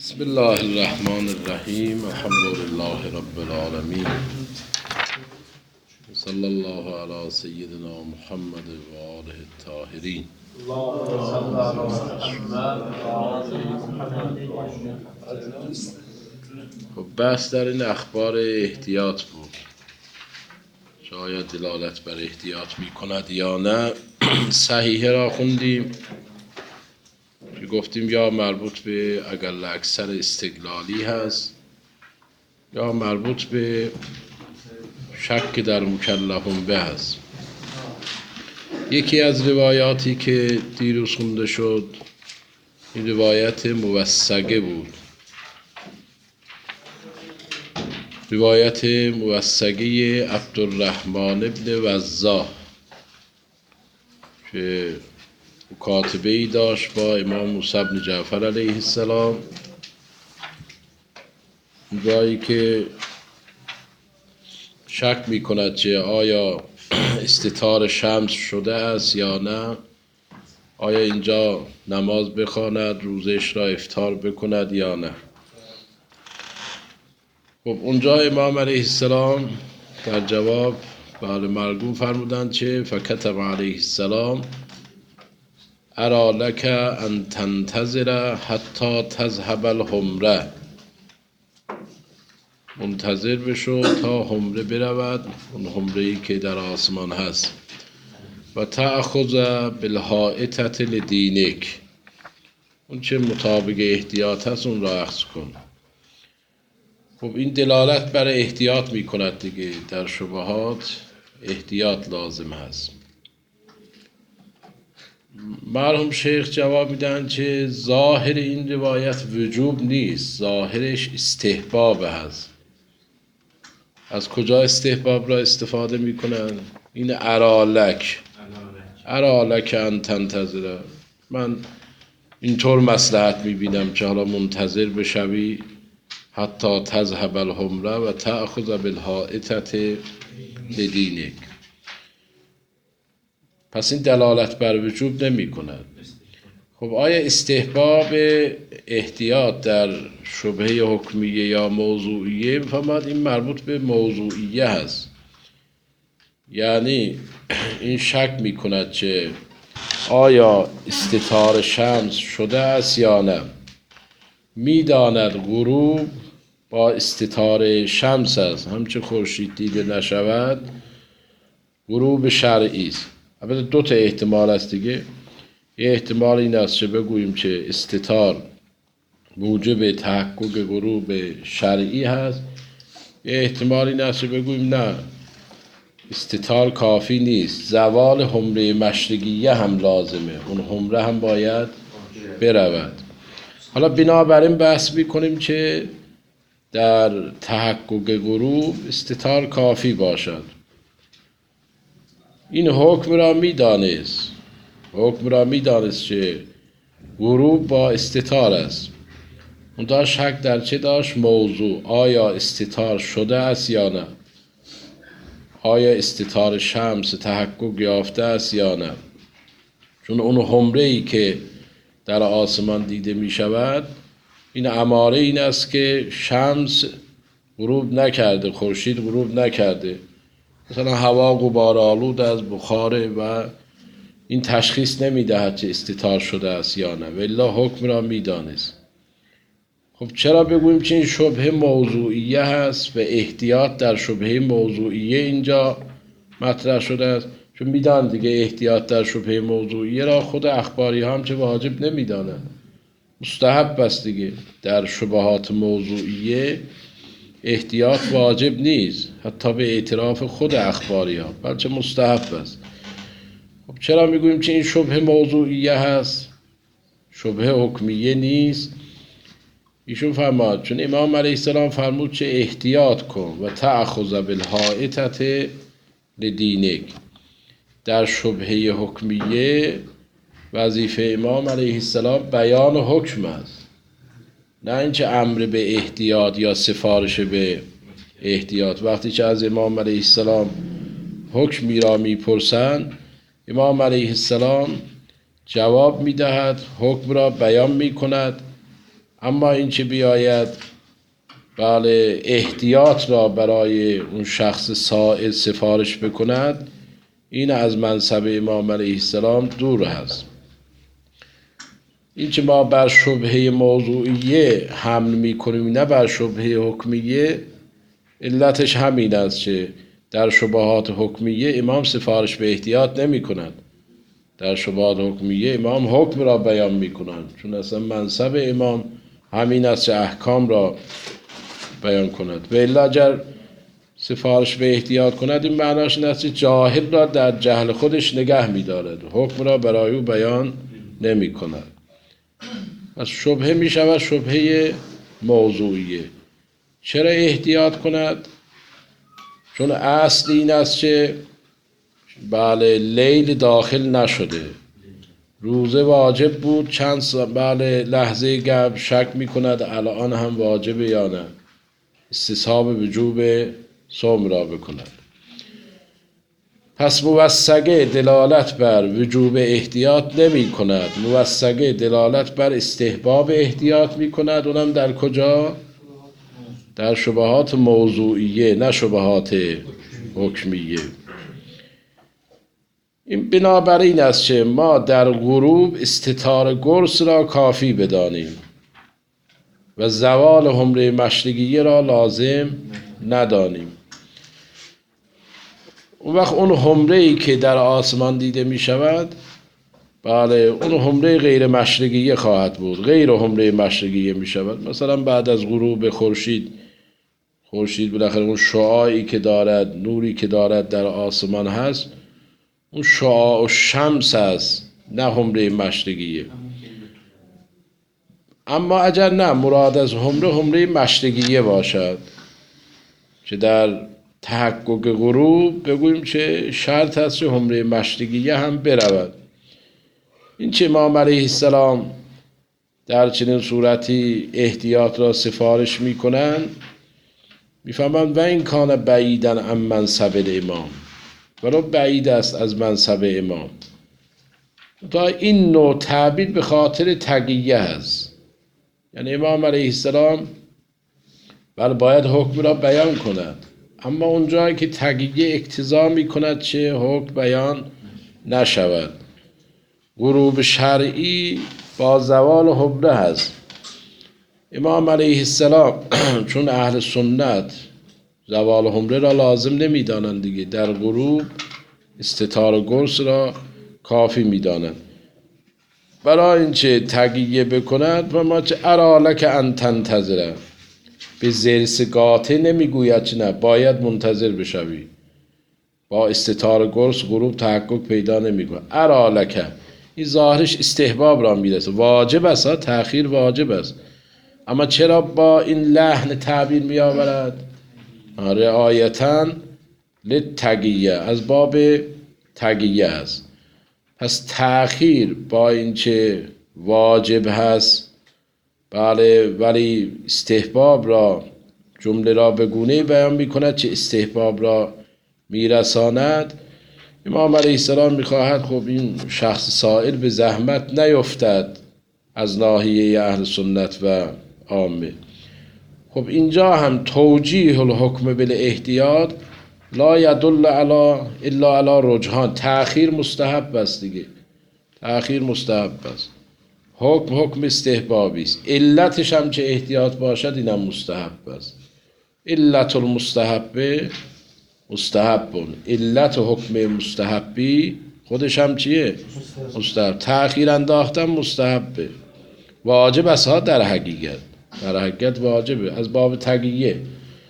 بسم الله الرحمن الرحیم. الحمد لله رب العالمین. صلی الله علی سیدنا محمد و آله الطاهرین. خب بحث در این اخبار احتیاط بود، شاید دلالت بر احتیاط می کند یا نه. صحیحه را خوندیم که گفتیم یا مربوط به اقل اکثر استقلالی هست یا مربوط به شک در مکلفون به هست. یکی از روایاتی که دیروز خونده شد این روایت موثقه بود، روایت موثقه عبدالرحمن ابن وضاح که مکاتبه ای داشت با امام موسی بن جعفر علیه السلام، جایی که شک می کند که آیا استتار شمس شده است یا نه، آیا اینجا نماز بخواند، روزش را افطار بکند یا نه. خب اونجا امام علیه السلام در جواب بله مرگوم فرمودند که فکتب علیه السلام ارا لک ان تنتظر حتی تذهب الحمره، منتظر بشو تا حمره برود، اون حمره ای که در آسمان هست، و تأخذ بالحائطة لدینک، اون چه مطابق احتیاط هست اون را اخذ کن. خب این دلالت بر احتیاط می کند دیگه، در شبهات احتیاط لازم هست. مرحوم شیخ جواب میدن که ظاهر این روایت وجوب نیست، ظاهرش استحباب هست. از کجا استحباب را استفاده میکنن؟ این ارالک ان تنتظر، من اینطور مصلحت میبینم که حالا منتظر بشوی حتی تذهب الحمره و تأخذ بالحائطة لدینک. پس این دلالت بر وجوب نمی کند. خب آیا استحباب احتیاط در شبهه حکمیه یا موضوعیه؟ فهمد این مربوط به موضوعیه هست، یعنی این شک می کند که آیا استتار شمس شده است یا نه. می داند غروب با استتار شمس است، همچه خورشید دیده نشود غروب شرعی است. البته دو تا احتمال است دیگه، یه احتمال این است که بگوییم که استتار موجب تحقق غروب شرعی هست، یه احتمال این است که بگوییم نه استتار کافی نیست، زوال حمره مشرقیه هم لازمه، اون حمره هم باید برود. حالا بنابراین بحث میکنیم که در تحقق غروب استتار کافی باشد. این حکم را میدانست که غروب با استتار است. اون داشت شک در چه داشت؟ موضوع، آیا استتار شده است یا نه، آیا استتار شمس تحقق یافته است یا نه. چون اون حمره ای که در آسمان دیده می شود این اماره این است که شمس غروب نکرده، خورشید غروب نکرده، مثلا هوا غبارآلود از بخاره و این تشخیص نمیدهد که استتار شده است یا نه، والله حکم را میدانست. خب چرا بگوییم که این شبهه موضوعیه هست و احتیاط در شبهه موضوعیه اینجا مطرح شده است؟ چون میدان دیگه احتیاط در شبهه موضوعیه را خود اخباری هم چه واجب نمیدانند، مستحب است دیگه. در شبهات موضوعیه احتیاط واجب نیست، حتی به اعتراف خود اخباری ها، بلکه مستحب است. خب چرا میگوییم که این شبهه موضوعیه هست، شبهه حکمیه نیست؟ ایشون فرمود چون امام علیه السلام فرمود که احتیاط کن و تأخذ بالحائطة لدینک. در شبهه حکمیه وظیفه امام علیه السلام بیان حکم است، نه اینکه امر به احتیاط یا سفارش به احتیاط. وقتی که از امام علیه السلام حکمی را میپرسند، امام علیه السلام جواب میدهد، حکم را بیان میکند، اما این که بیاید بله احتیاط را برای اون شخص سائل سفارش بکند، این از منصب امام علیه السلام دور هست. این که ما بر شبهه موضوعیه حمل میکنیم نه بر شبهه حکمیه، علتش همین است که در شبهات حکمیه امام سفارش به احتیاط نمی کند. در شبهات حکمیه امام حکم را بیان می کنند، چون اصلا منصب امام همین است که احکام را بیان کند. و الا اگر سفارش به احتیاط کند، این معناش این است که جاهل را در جهل خودش نگه می دارد، حکم را برای او بیان نمی کند. از شبهه می شود شبهه موضوعیه. چرا احتیاط کند؟ چون اصل این است که بله لیل داخل نشده، روزه واجب بود، چند بله لحظه گپ شک می کند الان هم واجب یا نه، استصحاب وجوب صوم را بکند. پس موثقه دلالت بر وجوب احتیاط نمی کند، موثقه دلالت بر استحباب احتیاط می کند. اونم در کجا؟ در شبهات موضوعیه نه شبهات حکمیه. این بنابراین است که ما در غروب استتار گرس را کافی بدانیم و زوال حمره مشرقیه را لازم ندانیم. اون وقت اون حمره‌ای که در آسمان دیده می شود، بله اون حمره غیر مشرقیه خواهد بود، غیر حمره مشرقیه می شود. مثلا بعد از غروب خورشید بالاخره اون شعاعی که دارد، نوری که دارد در آسمان هست، اون شعاع و شمس است نه حمره مشرقیه. اما اگر نه مراد از حمره مشرقیه باشد که در تحقق غروب بگوییم که شرط است که حمره مشرقیه هم برود. این که امام علیه السلام در چنین صورتی احتیاط را سفارش می کنند، می فهمند و این کان بعیدن عن منصب الامام، ولو بعید است از منصب امام. تا این نوع تعبیر به خاطر تقیه است، یعنی امام علیه السلام بله باید حکم را بیان کند، اما اونجایی که تقیه اقتضا می کند چه حکم بیان نشود. غروب شرعی با زوال حمره هست. امام علیه السلام چون اهل سنت زوال حمره را لازم نمی دانند دیگه، در غروب استتار گرس را کافی می دانند. برای اینکه تقیه بکند و ما چه ارالک ان تنتظره، به زرس قاطع نمی گوید چه نه باید منتظر بشوی، با استتار گرس غروب تحقق پیدا نمی کند. ارالک این ظاهرش استحباب را می رسه، واجب است، تأخیر واجب است، اما چرا با این لحن تعبیر می آورد؟ رعایتاً للتقیه، از باب تقیه است. پس تأخیر با اینکه واجب هست بله، ولی استحباب را جمله را به گونه بیان می کند که استحباب را می رساند. امام علیه السلام می خواهد خب این شخص سائل به زحمت نیفتد از ناحیه اهل سنت و عامه. خب اینجا هم توجیه الحکم بالاحتیاط لا یدل الا علی رجحان، تأخیر مستحب است دیگه، تأخیر مستحب است. حکم استحبابی است، علتش هم چه احتیاط باشد اینم مستحب است. علت المستحب مستحبون، علت حکم مستحبی خودش هم چیه؟ مستحب. تأخیر انداختن مستحبه، واجب است ها، در حقیقت واجبه از باب تقیه.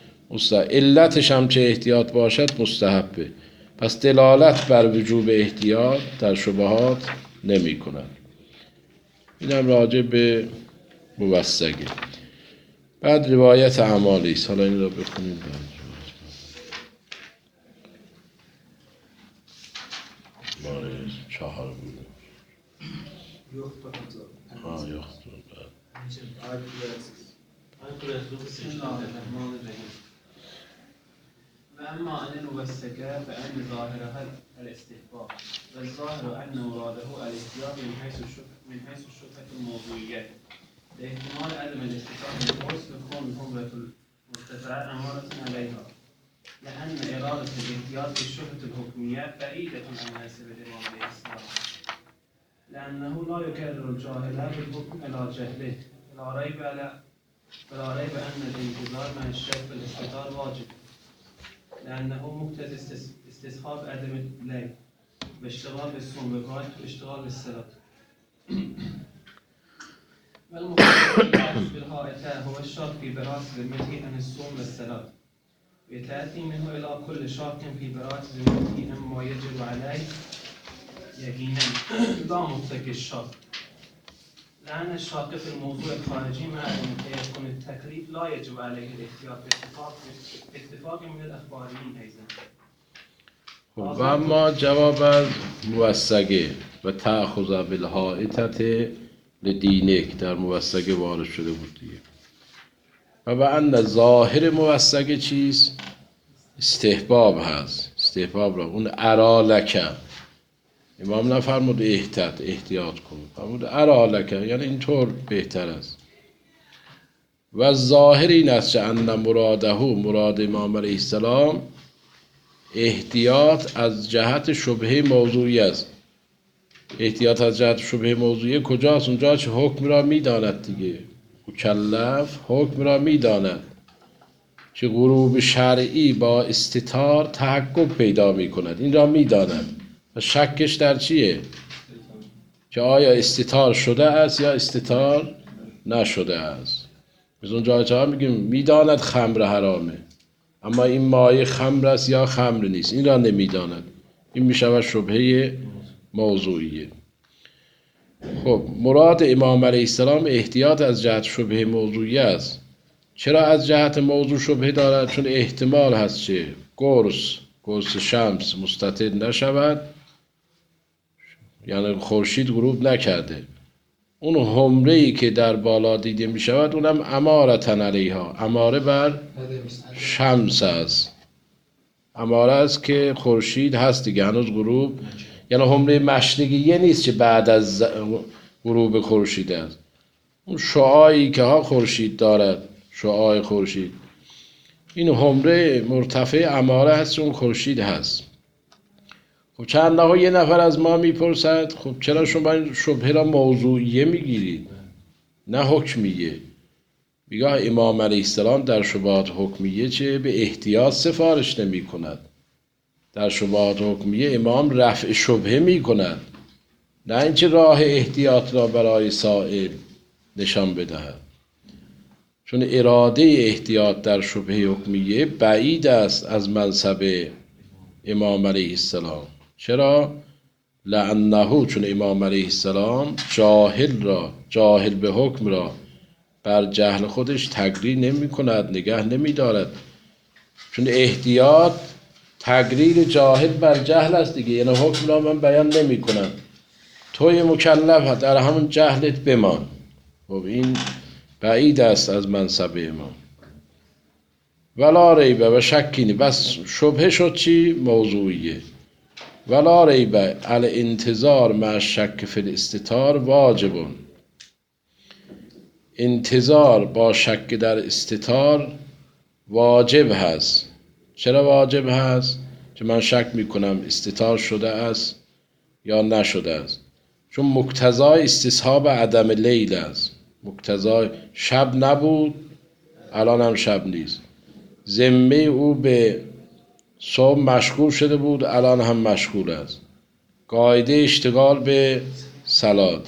علتش هم چه احتیاط باشد مستحبه. پس دلالت بر وجوب احتیاط در شبهات نمی کند. این هم راجع به موثقه. بعد روایت اعمالی است، حالا این را بخونیم. ماره 4 بود. وأما أن نوثق فأن ظاهرها الاستحباب والظاهر أن مراده الاحتياط من حيث الشبهة الموضوعية لاحتمال عدم الاستطاعة بالقرص لكون الهمرة المرتفعة أمارة عليها، لأن إرادة الاحتياط بالشبهة الحكمية بعيدة عن مناسب الإمام الإسلام، لأنه لا يكرر الجاهل بالحكم على جهله، فلا ريب أن الانتظار مع الشك بالاستطاع واجب، لأنه مقتضي استصحاب عدم الليل واشتغال بالصوم واشتغال بالصلاة. والمقتضي بالهائتة هو الشرط في براءة ذمته عن الصوم والصلاة، ويتأتي منه إلى كل شرط في براءة ذمته عما يجب عليه يقينا لا مطلق الشرط، لأن الشرط في الموضوع الخارجي مع أن يكون التكليف لا يجب عليه الاحتياط باتفاق من الأخباريين أيضا. و اما جواب از موثقه و تأخذ بالحائطة لدینک در موثقه وارد شده بود دیگه. و به ان ظاهر موثقه چیست؟ استحباب هست. استحباب را اون ارالکه امام نفرمود احتیاط کن، فرمود ارالکه یعنی اینطور بهتر است. و ظاهر این است که ان مراد امام علیه السلام احتیاط از جهت شبهه موضوعی است. احتیاط از جهت شبهه موضوعی کجاست؟ اونجا که حکم را میداند دیگه، مکلف حکم را میداند که غروب شرعی با استتار تحقق پیدا میکند، این را میداند و شکش در چیه؟ که آیا استتار شده است یا استتار نشده است. از اونجا که میگیم میداند خمر حرامه، اما این مایه خمر است یا خمر نیست، این را نمیداند، این میشود شبهه موضوعیه. خب مراد امام علیه السلام احتیاط از جهت شبهه موضوعی است. چرا از جهت موضوع شبهه دارد؟ چون احتمال هست که قرص شمس مستتر نشود، یعنی خورشید غروب نکرده، اون حمره‌ای که در بالا دیده می شود اونم امارتن علیها، اماره بر شمس است، اماره است که خورشید هست دیگه، هنوز غروب، یعنی حمره مشرقیه نیست که بعد از غروب خورشید است. اون شعاعی که ها خورشید دارد، شعاع خورشید، این حمره مرتفع اماره هست، اون خورشید هست. خب چند نها یه نفر از ما میپرسد خب چرا شما این شبهه را موضوعیه میگیرید نه حکمیه؟ میگه امام علیه السلام در شبهات حکمیه چه به احتیاط سفارش نمی کند. در شبهات حکمیه امام رفع شبهه می کند، نه اینکه راه احتیاط را برای سائل نشان بدهد. چون اراده احتیاط در شبهه حکمیه بعید است از منصب امام علیه السلام. چرا؟ لعنه، چون امام علیه السلام جاهل به حکم را بر جهل خودش تقریر نمی کند، نگه نمی دارد. چون احتیاط تقریر جاهل بر جهل است دیگه، یعنی حکم را من بیان نمی کنم، توی مکلف در همون جهلت بمان. خب این بعید است از منصب امام. ولا ریبه و شکی نی، بس شبهه شد چی؟ موضوعیه. ولا ریبه الانتظار مع شک فی الاستتار واجبون، انتظار با شک در استتار واجب هست. چرا واجب هست؟ که من شک میکنم استتار شده است یا نشده است. چون مقتضای استصحاب عدم لیل است. مقتضای شب نبود، الان هم شب نیست. ذمه او به صوم مشغول شده بود، الان هم مشغول است. قاعده اشتغال به صلات.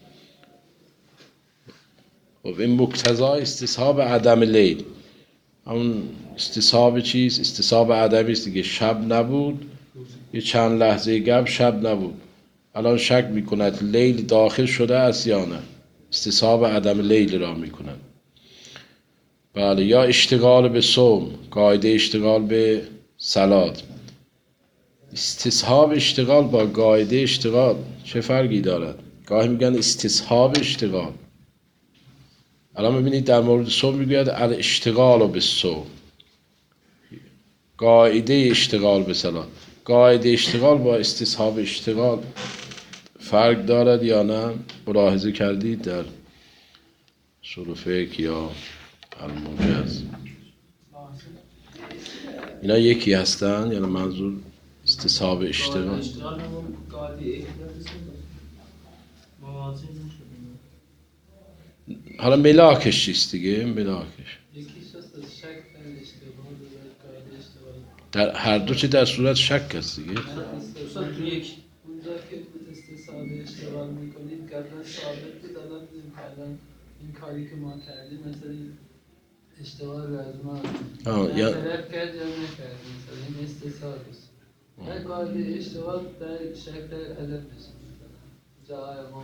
خب این مقتضای استصحاب عدم لیل، همون استصحاب چیز؟ استصحاب عدمی است دیگه. شب نبود، یه چند لحظه قبل شب نبود، الان شک میکند لیل داخل شده است یا نه، استصحاب عدم لیل را میکند. بله. یا اشتغال به صوم، قاعده اشتغال به صلات. استصحاب اشتغال با قاعده اشتغال چه فرقی دارد؟ گاهی میگن استصحاب اشتغال. الان ببینید در مورد صوم میگوید الاشتغال به صوم، قاعده اشتغال به صلات. قاعده اشتغال با استصحاب اشتغال فرق دارد یا نه؟ ملاحظه کردید در اصول فقه یا الموجز اینا یکی هستن یعنی منظور استصحاب اشتغال اشتغال همون قاعده احتیاط موازی نشده حالا ملاکش چیست دیگه ملاکش یکیش هست از شک در اشتغال و قاعده اشتغال در هر دو چه در صورت شک است دیگه استثناء تو یک اونجا که استصحاب اشتغال میکنید قبلا ثابت بود الان الان این کاری که ما کردیم مثلا اشتغال رو از ما یا طرف کرد یا نکرد مثلا این استصحاب است در قاعده اشتغال در شک در عدم است جای ما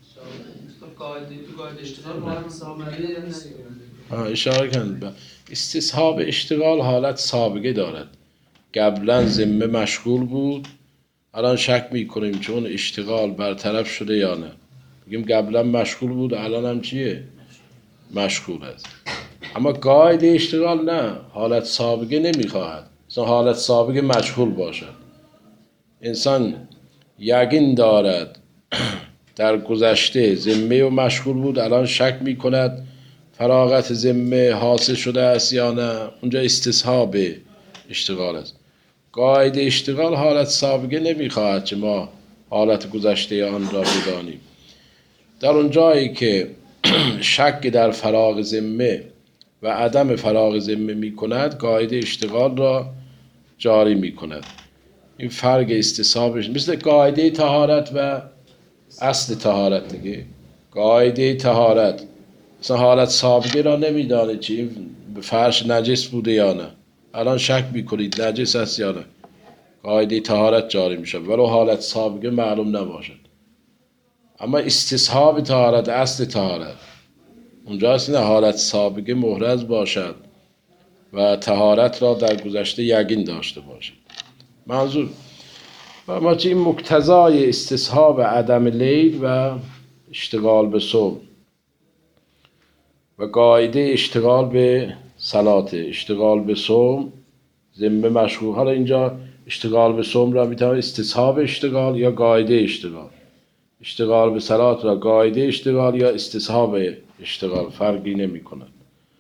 قاعده اشتغال ما هم سامریه اشاره کردن به استصحاب اشتغال حالت سابقه دارد قبلا ذمه مشغول بود الان شک میکنیم چون اشتغال برطرف شده یا نه میگیم قبلا مشغول بود الان هم چیه مشغول است اما قاعده اشتغال نه حالت سابقه نمیخواهد مثلا حالت سابقه مشغول باشد انسان یقین دارد در گذشته ذمه و مشغول بود الان شک میکند فراغت ذمه حاصل شده است یا نه اونجا استصحاب اشتغال است قاعده اشتغال حالت سابقه نمیخواهد که ما حالت گذشته آن را بدانیم در اون جایی که شک در فراغ ذمه و عدم فراغ ذمه میکند قاعده اشتغال را جاری میکند این فرق استصحابش مثل قاعده طهارت و اصل طهارت دیگه قاعده طهارت مثلا حالت سابقه را نمیدانه چی این فرش نجس بوده یا نه الان شک میکنید نجس است یا نه قاعده طهارت جاری میشه ولو حالت سابقه معلوم نباشد اما استصحاب طهارت اصل طهارت اونجاست نه حالت سابقه محرز باشد و طهارت را در گذشته یقین داشته باشد منظور و ما این مقتضای استصحاب عدم لیل و اشتغال به صوم و قاعده اشتغال به صلات اشتغال به صوم ذمه مشغول حالا اینجا اشتغال به صوم را میتونه استصحاب اشتغال یا قاعده اشتغال اشتغال به صلات را قاعده اشتغال یا استصحاب اشتغال فرقی نمی کند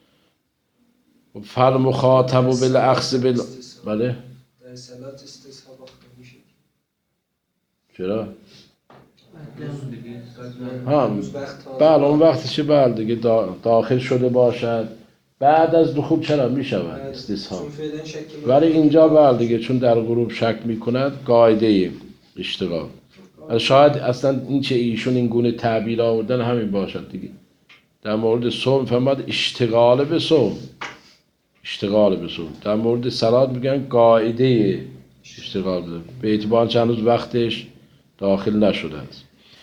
فر مخاطب بالاخذ بله در صلات استصحاب آخر میشه چرا؟ بله اون وقتشه بله دیگه داخل شده باشد بعد از دخول چرا میشود استصحاب ولی اینجا بله دیگه چون در غروب شک میکند قاعده اشتغال شاید اصلا این چه ایشون این گونه تعبیر آوردن همین باشد دیگه در مورد صوم فرمود اشتغال به صوم اشتغال به صوم در مورد صلات میگن قاعده اشتغال به اعتبار چند روز وقتش داخل نشده است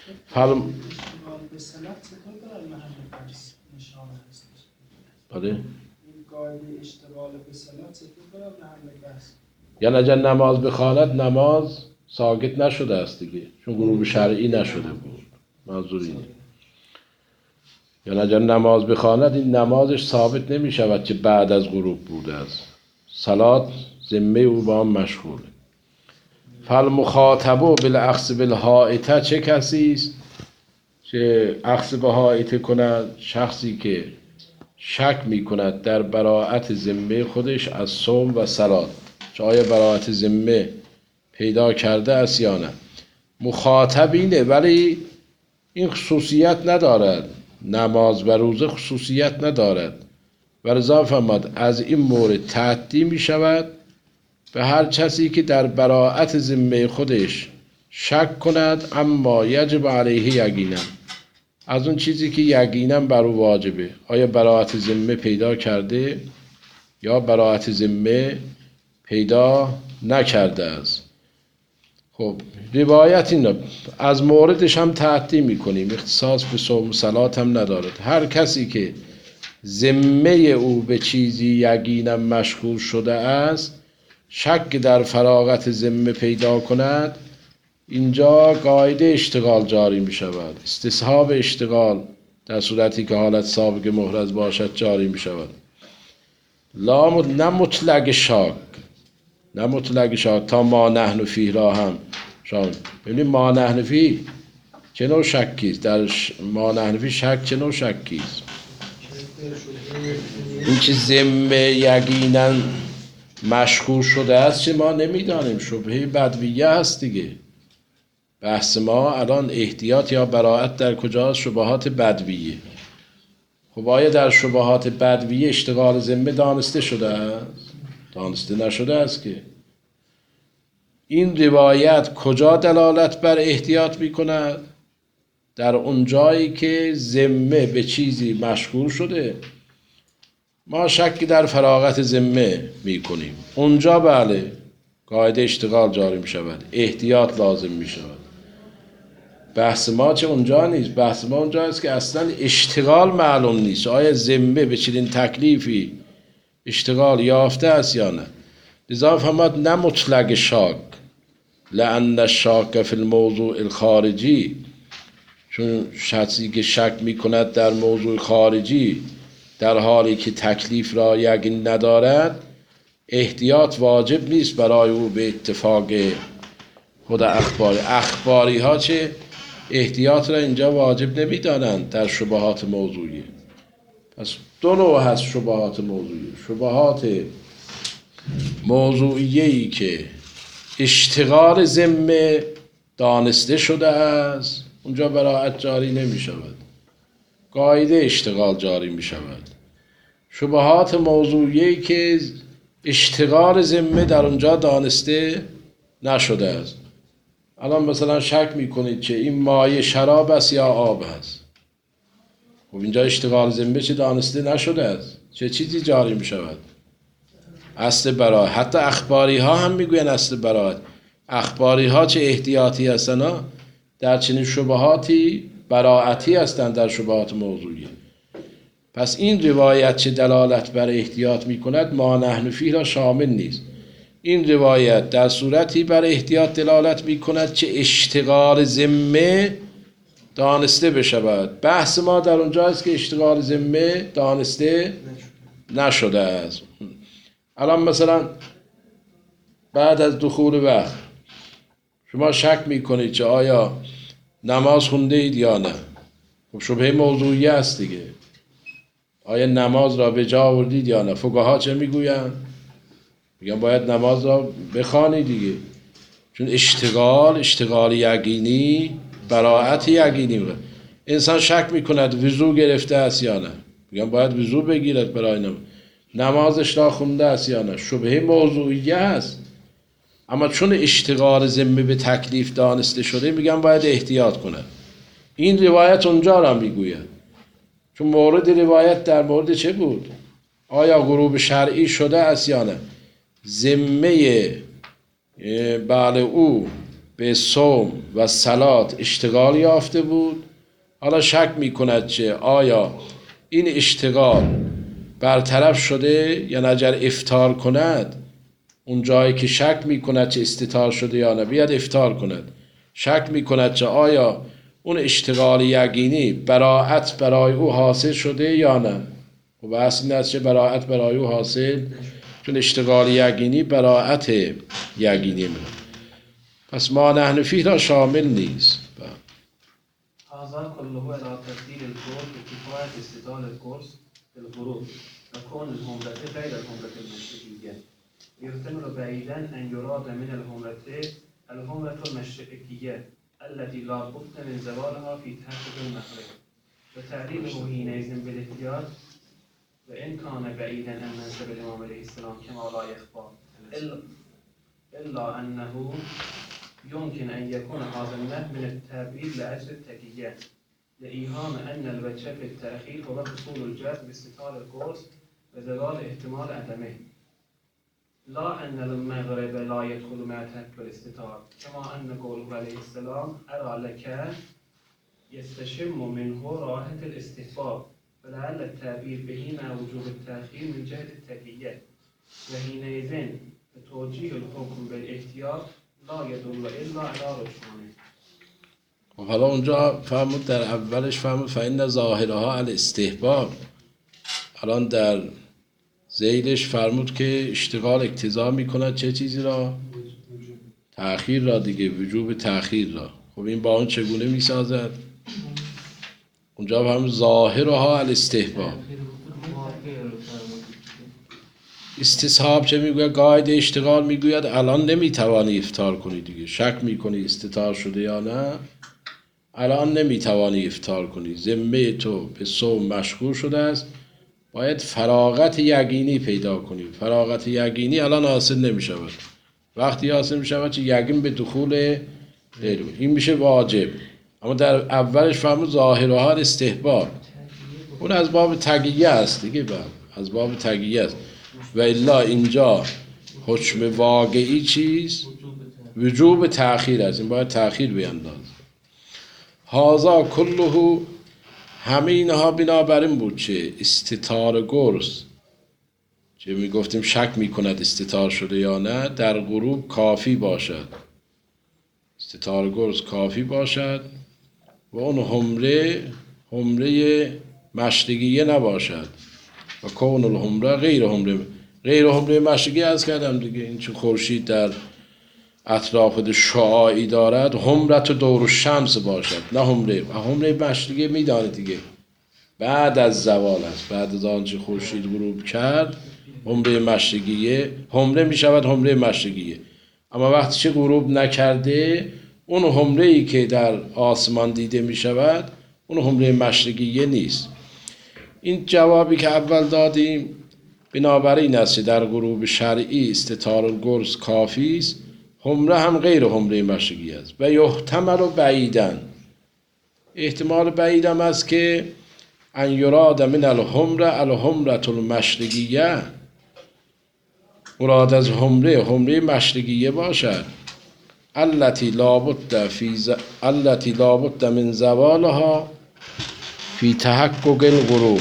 به صلات چطور برای محل بحث نشانه هستش؟ بله این قاعده اشتغال به صلات چطور برای محل بحث؟ یعنی اگر نماز بخواند نماز ساقط نشده است دیگه چون غروب شرعی نشده بود منظور اینه یعنی اگر نماز بخواند این نمازش ثابت نمی شود که بعد از غروب بوده است صلات ذمه او با هم مشغوله فالمخاطب بالاخذ بالحائطه چه کسی است که اخذ به حائطه کند شخصی که شک می کند در براءت ذمه خودش از صوم و صلات چه آیا براءت ذمه پیدا کرده است یا نه مخاطب اینه ولی این خصوصیت ندارد نماز و روزه خصوصیت ندارد ولذا فرمود از این مورد تعدی می شود به هر کسی که در براءت ذمه خودش شک کند اما یجب علیه یقینا از اون چیزی که یقینا بر او واجبه آیا براءت ذمه پیدا کرده یا براءت ذمه پیدا نکرده است خب روایت اینه از موردش هم تعدی میکنیم اختصاص به صوم و صلات هم ندارد هر کسی که ذمه او به چیزی یقینا مشغول شده است شک در فراغت ذمه پیدا کند اینجا قاعده اشتغال جاری می شود استصحاب اشتغال در صورتی که حالت سابق محرز باشد جاری می شود نه مطلق شاک نه مطلق شاک تا ما نحن فیه را هم شامل ببینید ما نحن فیه چه نوع شکیست در ما نحن فیه شک چه نوع شکیست این که ذمه یقینا مشغول شده است چه ما نمیدانیم، شبهه بدویه هست دیگه. بحث ما الان احتیاط یا براءت در کجاست؟ شبهات بدویه. خب آیا در شبهات بدویه اشتغال ذمه دانسته شده است؟ دانسته نشده است که. این روایت کجا دلالت بر احتیاط می کند؟ در اون جایی که ذمه به چیزی مشغول شده، ما شکی در فراغت ذمه می کنیم، اونجا بله قاعده اشتغال جاری می شود، احتیاط لازم می شود. بحث ما چه اونجا نیست، بحث ما اونجا است که اصلا اشتغال معلوم نیست، آیا ذمه به چنین تکلیفی اشتغال یافته است یا نه. لذا فهمت نه مطلق شاک، لأن الشاک فی الموضوع الخارجی، چون شخصی که شک می کند در موضوع خارجی در حالی که تکلیف را یقین ندارد، احتیاط واجب نیست برای او به اتفاق خود اخباری ها چه احتیاط را اینجا واجب نمی دانند در شبهات موضوعی. پس دو نوع هست شبهات موضوعی: شبهات موضوعیه‌ای که اشتغال ذمه دانسته شده است، اونجا براءت جاری نمی شود، قاعده اشتغال جاری می شود. شبهات موضوعیه‌ای که اشتغال ذمه در اونجا دانسته نشده است. الان مثلا شک میکنید که این مایه شراب است یا آب است، خب اینجا اشتغال ذمه چه دانسته نشده است، چه چیزی جاری می شود؟ اصل براءت. حتی اخباری ها هم میگوین اصل براءت. اخباری ها چه احتیاطی هستن در چنین شبهاتی براءتی هستند در شبهات موضوعی. پس این روایت چه دلالت بر احتیاط می کند ما نحن فیه را شامل نیست. این روایت در صورتی بر احتیاط دلالت می کند که اشتغال ذمه دانسته بشود. بحث ما در اونجا است که اشتغال ذمه دانسته نشده است. الان مثلا بعد از دخول وقت شما شک می کنید که آیا نماز خونده اید یا نه. خب شبهه موضوعی است دیگه، آیا نماز را به جا آوردید یا نه. فقها چه میگویند؟ میگن باید نماز را بخوانی دیگه، چون اشتغال یقینی براءت یقینی میگه. انسان شک میکند وضو گرفته است یا نه، میگن باید وضو بگیرد برای نمازش را خونده است یا نه. شبهه موضوعی است، اما چون اشتغال ذمه به تکلیف دانسته شده میگن باید احتیاط کند. این روایت اونجا را میگوید، چون مورد روایت در مورد چه بود؟ آیا غروب شرعی شده است یا نه. ذمه بله او به صوم و صلات اشتغال یافته بود، حالا شک میکند که آیا این اشتغال برطرف شده یا نه. اگر افطار کند، اون جایی که شک میکند که استطار شده یا نه بیاد افطار کند. شک میکند که آیا اون اشتغال یقینی براءت برای او حاصل شده یا نه. و بحث این است که براءت برای او حاصل، چون اشتغال یقینی براءت یقینی میره. پس ما نحن فیه را شامل نیست. هذا كله على تفضيل القرص وكفاية استدلال القرص بالغروب وكون الهمرة غير الهمرة المشركية. يحتمل بعيدا أن يراد من الهمرة المشركية التي لا بد من زوالها في تحقق المخرج وتعليله حينئذ بالاحتياط، وإن كان بعيدا عن منصب الإمام عليه السلام كما لا يخفى إلا أنه يمكن أن يكون هذا النهي من التعبير لأجل التقية لإيهام أن الوجه في التأخير هو حصول الجهل باستطال القرص وزوال احتمال عدمه، لا أن المغرب لا يدخل مع تحقق الاستطار، كما أن قوله عليه السلام أرى لك يستشم منه رائحة الاستحباب، فلعل التعبير به مع وجوب التأخير من جهة التقية، وحينئذ توجيه الحكم بالاحتياط لا يدل إلا على رجحانه. حالا اونجا فهمود در اولش فهمود فإن ظاهرها الاستحباب، الان در ذیلش فرمود که اشتغال اقتضا میکند چه چیزی را؟ تأخیر را دیگه، وجوب تأخیر را. خب این با اون چگونه میسازد؟ اونجا فهمود ظاهرها الاستحباب. استصحاب چه میگوید؟ قاعده اشتغال میگوید الان نمیتوانی افطار کنی دیگه. شک میکنی استطار شده یا نه، الان نمیتوانی افطار کنی، ذمه تو به صوم مشغول شده است، باید فراغت یقینی پیدا کنی. فراغت یقینی الان حاصل نمیشود. وقتی حاصل میشود که یقین به دخول غیر، این میشه واجب. اما در اولش فهمو ظاهر و حال استحباب، اون از باب تقیه است دیگه، از باب تقیه است. و الا اینجا حکم واقعی چیست؟ وجوب تأخیر است، این باید تأخیر بینداز. هازا کله، همه اینها بنابر این بود چه استطار گرز، چه میگفتیم شک میکند استطار شده یا نه، در غروب کافی باشد، استطار گرز کافی باشد و اون حمره مشرقیه نباشد. و کون الحمره غیر حمره مشرقی از کردم دیگه. این چون خورشید در اطراف شعاعی دارد، حمرت و دور الشمس باشد، نه حمره مشرقی میدانید دیگه، بعد از زوال است، بعد از آنچه خورشید غروب کرد حمره مشرقیه، حمره میشود حمره مشرقیه. اما وقتی چه غروب نکرده، اون حمره ای که در آسمان دیده میشود اون حمره مشرقیه نیست. این جوابی که اول دادیم بنابراین است در غروب شرعی استطار الگرز کافی است، حمره هم غیر حمره مشرقی است. و یحتمل بعیدن، احتمال بعید هم است که ان یراد من الحمره المشرقیه، مراد از حمره مشرقیه باشد، التي لابد من زوالها فی تحقق الغروب،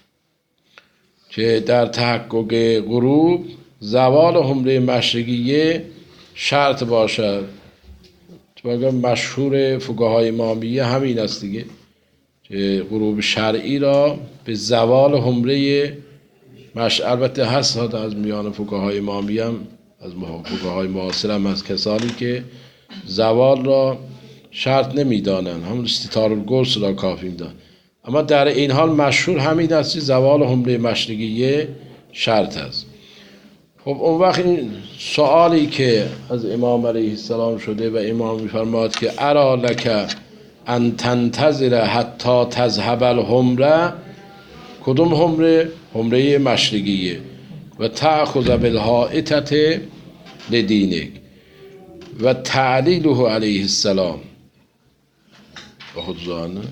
که در تحقق غروب زوال حمره مشرقیه شرط باشد. چون مشهور فقهای امامیه همین است دیگه، که غروب شرعی را به زوال حمره البته هست از میان فقهای امامیه هم، از فقهای معاصر هم از کسانی که زوال را شرط نمیدانند، همون استطار الگرز را کافی میدانند. اما در این حال مشهور همین است که زوال حمره مشرقیه شرط است. خب اون وقت این سوالی که از امام علیه السلام شده و امام میفرماد که ارا لک ان تنتظر حتی تذهب الحمره، کدوم حمره؟ حمره مشرقیه. و تأخذ بالحائطة لدینک و تعلیله علیه السلام و خود زانه،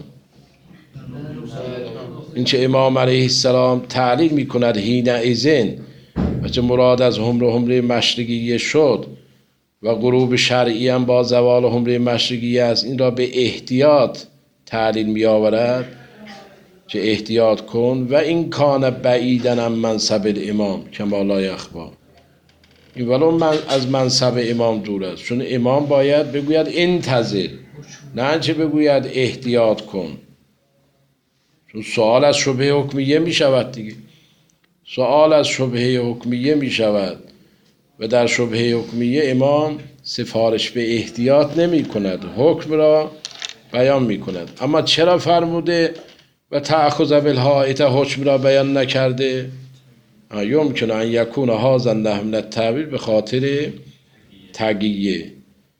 این چه امام علیه السلام تعلیل میکند حین ایزن، و چه مراد از حمره مشرقیه شد و غروب شرعی هم با زوال حمره مشرقیه است، این را به احتیاط تعلیل می آورد، چه احتیاط کن. و این کان بعیدن عن منصب الامام کما لا یخفی، این ولو من از منصب امام دور است، چون امام باید بگوید انتظر، نه چه بگوید احتیاط کن، چون سوال از شبهه حکمیه می شود دیگه، سوال از شبهه حکمیه می شود و در شبهه حکمیه امام سفارش به احتیاط نمی کند، حکم را بیان می کند. اما چرا فرموده و تأخذ بالحائطة حکم را بیان نکرده؟ یمکن ان یکون هذا النحو من التأویل به خاطر تقیه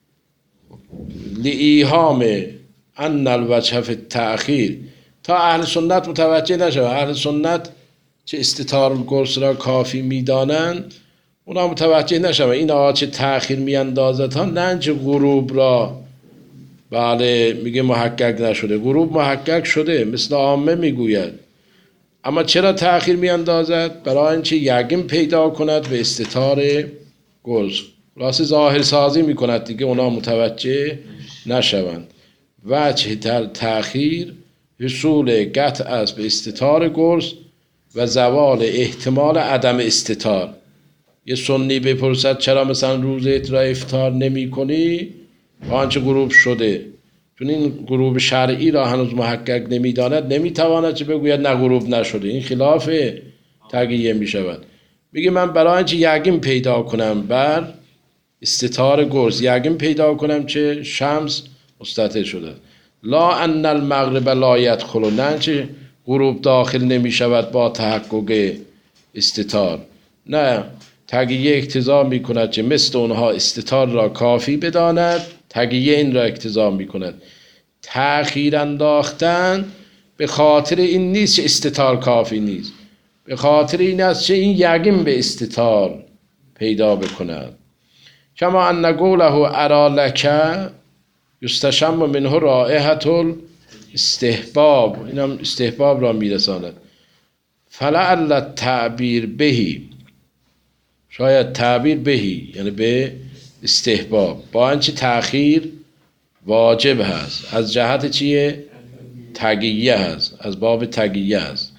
لایهام ان الوجه فی التأخیر، تا اهل سنت متوجه نشود. اهل سنت چه استطار الگرز را کافی میدانند، اونا متوجه نشود این آقا چه تأخیر میاندازد ها، نه چه غروب را بله میگه محقق نشده، غروب محقق شده مثل عامه میگوید، اما چرا تأخیر میاندازد؟ برای اینکه یقین پیدا کند به استطار گرز، راست ظاهر سازی میکند دیگه، اونا متوجه نشوند. وجه تأخیر حصول قطع است به استطار گرز و زوال احتمال عدم استطار. یه سنی بپرسد چرا مثلا روزت را افطار نمی کنی با آنچه غروب شده، چون این غروب شرعی را هنوز محقق نمیداند، نمیتواند چه بگوید نه غروب نشده، این خلاف تقیه می شود. میگه من برای اینکه یقین پیدا کنم بر استطار گرز، یقین پیدا کنم چه شمس مستتر شده، لا ان المغرب لا یدخل، نه چه غروب داخل نمی شود با تحقق استتار. نه، تقیه اقتضا می کند که مثل اونها استتار را کافی بداند، تقیه این را اقتضا می کند. تأخیر انداختن به خاطر این نیست که استتار کافی نیست، به خاطر این است که این یقین به استتار پیدا بکند. کما ان قوله ارا لک یستشم منه رائحة الاستحباب، این هم استحباب را میرساند. فلعل التعبیر بهی، شاید تعبیر بهی یعنی به استحباب، با اینکه تأخیر واجب هست، از جهت چیه؟ تقیه هست، از باب تقیه هست.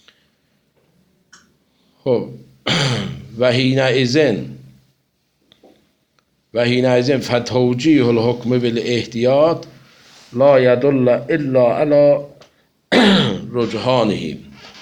خب و حینئذ فتوجیه الحکم بالاحتیاط لا یدل الا علی رجحانه.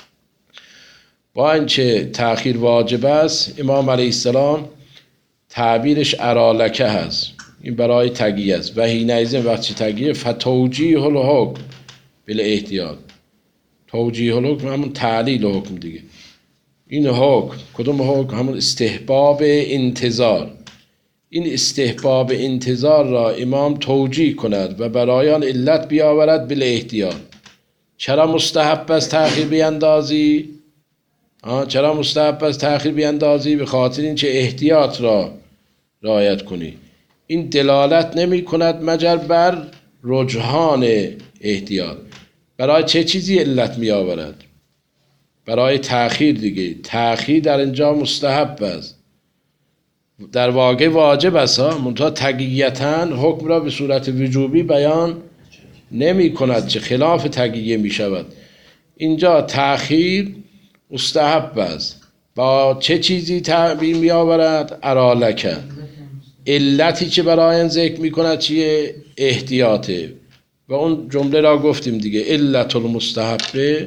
با اینکه تأخیر واجب است، امام علیه السلام تعبیرش ارالکه هست، این برای تقیه است. و حینئذ وقتی تقیه، فتوجیه الحکم بالاحتیاط، توجیه الحکم همون تعلیل حکم دیگه. این حکم کدوم حکم؟ همون استحباب انتظار. این استحباب انتظار را امام توجیه کند و برای آن علت بیاورد بالاحتیاط. چرا مستحب است تأخیر بیندازی؟ چرا مستحب است تأخیر بیندازی؟ به خاطر اینکه احتیاط را رعایت کنی. این دلالت نمی کند مگر بر رجحان احتیاط. برای چه چیزی علت می آورد؟ برای تأخیر دیگه. تأخیر در اینجا مستحب است، در واقع واجب است، منتها تقییتاً حکم را به صورت وجوبی بیان نمی کند که خلاف تقییه می شود. اینجا تأخیر مستحب است. با چه چیزی تعبیر می آورد؟ ارالکه. علتی که برای این ذکر می کند چیه؟ احتیاطه. و اون جمله را گفتیم دیگه، علت المستحب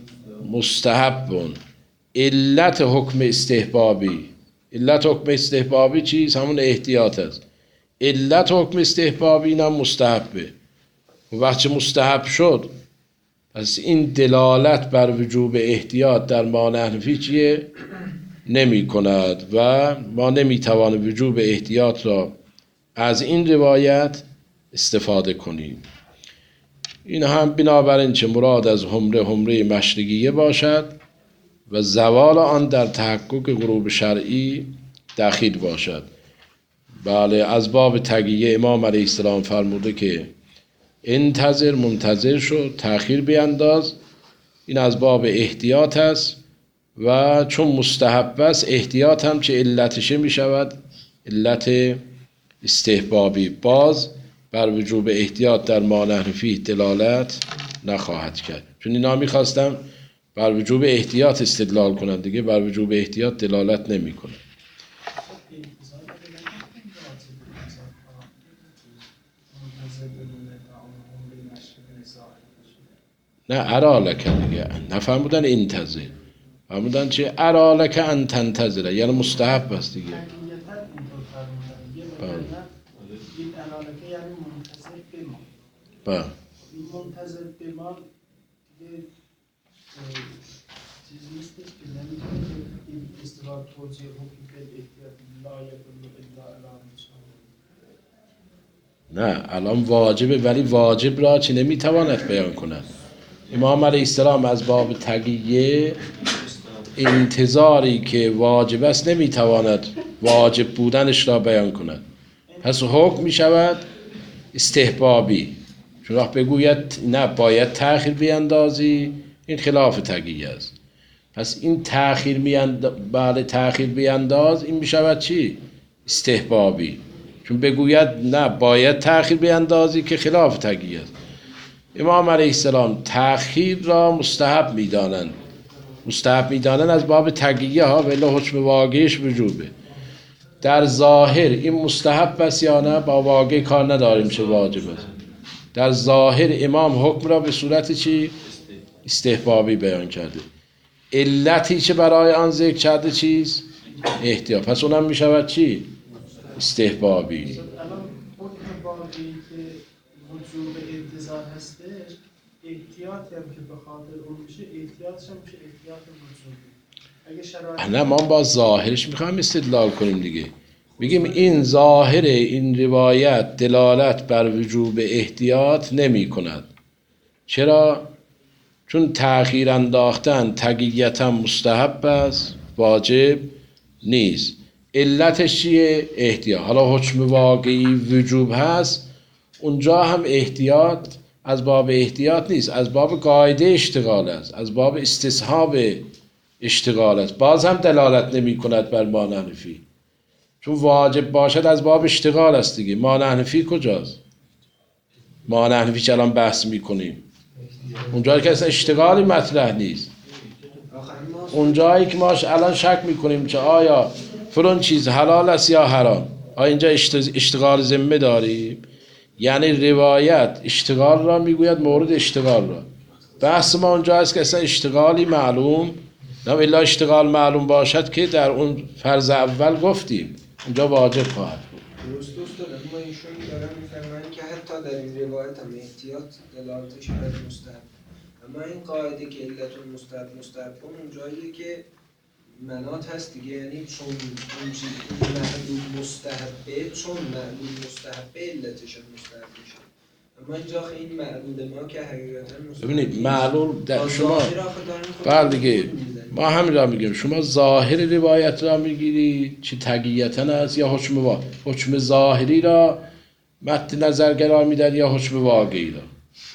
مستحبون. علت حکم استحبابی، علت حکم استحبابی چیست؟ همون احتیاط است. علت حکم استحبابی اینم مستحبه. و وقتی مستحب شد، پس این دلالت بر وجوب احتیاط در مانع حنفی چیه؟ نمی کند و ما نمی توانیم وجوب احتیاط را از این روایت استفاده کنیم. این هم بنابراین چه مراد از حمره مشرقیه باشد و زوال آن در تحقق غروب شرعی دخیل باشد. بله، از باب تقیه امام علیه السلام فرموده که انتظر، منتظر شو، تأخیر بینداز. این از باب احتیاط است و چون مستحب است، احتیاط هم چه علتشه می شود؟ علت استحبابی. باز بر وجوب احتیاط در مانع فیه دلالت نخواهد کرد، چون اینا میخواستم بر وجوب احتیاط استدلال کنند دیگه، بر وجوب احتیاط دلالت نمی کنه. نه، ارالکه دیگه نفهمودن انتظر، فرمودن چه؟ ارالکه ان تنتظره، یعنی مستحب است دیگه. این ارالکه یعنی منتظر بما. این منتظر بما دیگه چیزی نیستش که نمیتونه این اصطلاح توجیه حکم به احتیاط لا یدل الا علی رجحانه. نه، الان واجبه، ولی واجب را چی نمیتواند بیان کند. امام علیه السلام از باب تقیه انتظاری که واجب است نمیتواند واجب بودنش را بیان کند، پس حکم می شود استحبابی. چون وقت بگوید نه باید تأخیر بیندازی، این خلاف تقیه است. پس این تأخیر بینداز، این می شود چی؟ استحبابی. چون بگوید نه باید تأخیر بیندازی که خلاف تقیه است. امام علیه السلام تأخیر را مستحب می‌دانند. مستحب می‌دانند از باب تقیه ها، ولی حکم واقعیش وجوبه. در ظاهر این مستحب است یا نه، با واقع کار نداریم چه واجب است. در ظاهر امام حکم را به صورت چی؟ استحبابی بیان کرده. علتی که برای آن ذکر کرده چیست؟ احتیاط. پس اونم می شود چی؟ استحبابی. الان حکم واقعی که وجوب انتظار هستش، احتیاطی هم که به خاطر اون میشه، احتیاطش هم میشه احتیاط وجوبی. اگه شرایط نه ما با ظاهرش میخوایم استدلال کنیم دیگه. بگیم این ظاهر این روایت دلالت بر وجوب احتیاط نمی کند. چرا؟ چون تأخیر انداختن تقییتا مستحب است، واجب نیست. علتش چیه؟ احتیاط. حالا حکم واقعی وجوب هست، اونجا هم احتیاط از باب احتیاط نیست، از باب قاعده اشتغال است، از باب استصحاب اشتغال است. باز هم دلالت نمی کند بر مانع حنفی، چون واجب باشد از باب اشتغال است دیگه. مانع حنفی کجاست؟ مانع حنفی که الان بحث میکنیم اونجایی که اصلا اشتغالی مطرح نیست. اونجایی که ما الان شک میکنیم که آیا فلان چیز حلال است یا حرام، آیا اینجا اشتغال ذمه داریم؟ یعنی روایت اشتغال را میگوید مورد اشتغال را. بحث ما اونجا است که اصلا اشتغالی معلوم نه، الا اشتغال معلوم باشد که در اون فرض اول گفتیم اونجا واجب خواهد بود. درست دارم. ما ایشون دارن میفرمایند که حتی در این روایت هم احتیاط دلالتش بر مستحب، اما این قاعده که علت مستحب اون جاییه که منات هست دیگه، یعنی چون اون چیز معلوم مستحبه، چون معلوم مستحبه علتش هم مستحب میشه. اما اینجا این معلول ما که حقیقتا مستحب ببینید معلول در شما بعد دیگه ما همین را میگیم، شما ظاهر روایت را میگیری چی تقییتا است یا حکم ظاهری را مد نظر قرار میدن یا حکم واقعی را؟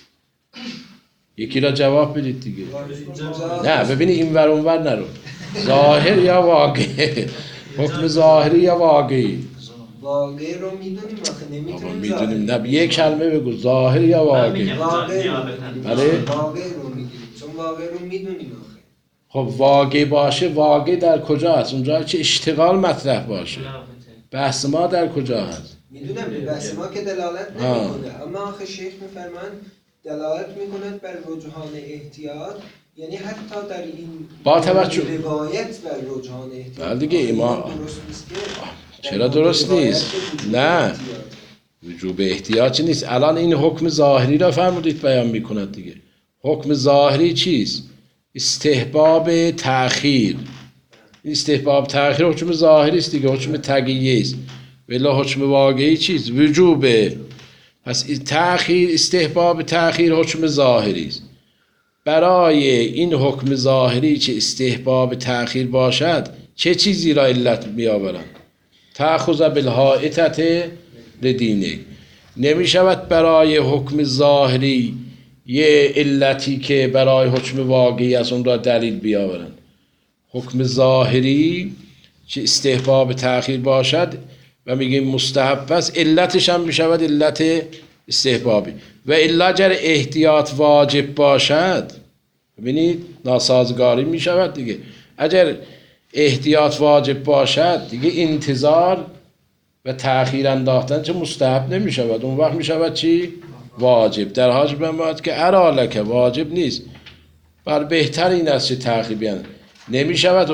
یکی را جواب بدید دیگه. نه ببینید این ور اون ور نرو، ظاهر یا واقعی، حکم ظاهری یا واقعی. واقعی رو میدونیم آخه نمیتونیم میدونیم. نه یک کلمه بگو، ظاهر یا واقعی. واقعی بله واقعی رو میگیریم چون واقعی رو میدونیم آخه. خب واقع باشه، واقع در کجا هست؟ اونجا چه اشتغال مطرح باشه. بحث ما در کجا هست؟ میدونم بحث ما که دلالت نمیکنه، اما آخه شیخ میفرمان دلالت میکند بر رجحان احتیاط، یعنی حتی در این با توجه روایت بر رجحان احتیاط. بله دیگه ما درست نیست که چرا درست نیست؟ نه وجوب احتیاط نیست. الان این حکم ظاهری را فرمودید بیان میکند دیگه. حکم ظاهری چیست؟ استحباب تأخیر. استحباب تأخیر حکم ظاهری است دیگه، حکم تقییه است. ولی حکم واقعی چیست؟ وجوبه. پس تأخیر، استحباب تأخیر حکم ظاهری است. برای این حکم ظاهری که استحباب تأخیر باشد چه چیزی را علت بیاورند؟ تأخذ بالحائطة لدینه. نمی شود برای حکم ظاهری یه علتی که برای حکم واقعی از اون را دلیل بیاورند. حکم ظاهری که استحباب تأخیر باشد و میگیم مستحب است، علتش هم می شود علت استحبابی. و الا اگر احتیاط واجب باشد، ببینید ناسازگاری می شود دیگه. اگر احتیاط واجب باشد دیگه انتظار و تأخیر انداختن چه مستحب نمی شود، اون وقت می شود چی؟ واجب. در حاج بماند که ارالک واجب نیست، بر بهتر این است چه تأخیر بیان. نمی شود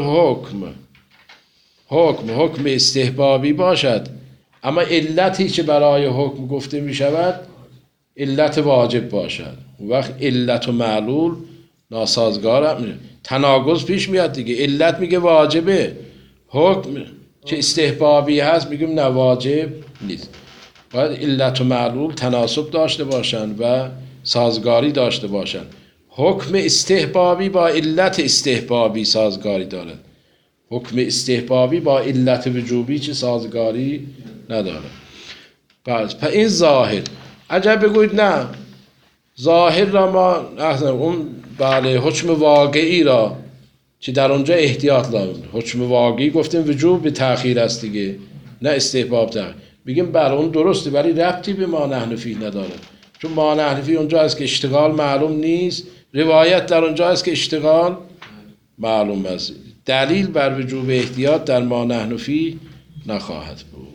حکم استحبابی باشد اما علتی که برای حکم گفته می شود علت واجب باشد، اون وقت علت و معلول ناسازگار هم تناقض پیش میاد دیگه. علت میگه واجبه، حکم که استحبابی هست میگیم نه واجب نیست. باید علت و معلول تناسب داشته باشند و سازگاری داشته باشند. حکم استحبابی با علت استحبابی سازگاری دارد، حکم استحبابی با علت وجوبی چه سازگاری نداره. پس این ظاهر. عجب بگوید نه ظاهر را ما اون بله حکم واقعی را که در اونجا احتیاط لازم، حکم واقعی گفتیم وجوب به تأخیر است دیگه، نه استحباب تأخیر. میگیم بله اون درسته ولی ربطی به مانع حنفی نداره، چون مانع حنفی اونجا است که اشتغال معلوم نیست، روایت در اونجا است که اشتغال معلوم است. دلیل بر وجوب احتیاط در مانع حنفی نخواهد بود.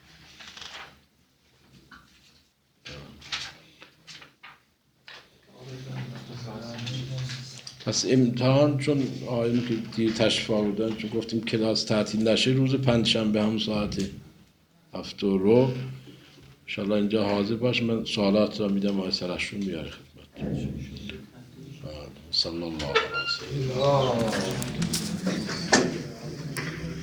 پس امتحان چون آیون که دیر تشریف آوردن، چون گفتیم کلاس تعطیل نشه روز پنجشنبه همون ساعت 7:15 انشاءالله اینجا حاضر باش. من سوالات را میدم آقای سرشون میاره خدمت. صلی الله علیه و سلم.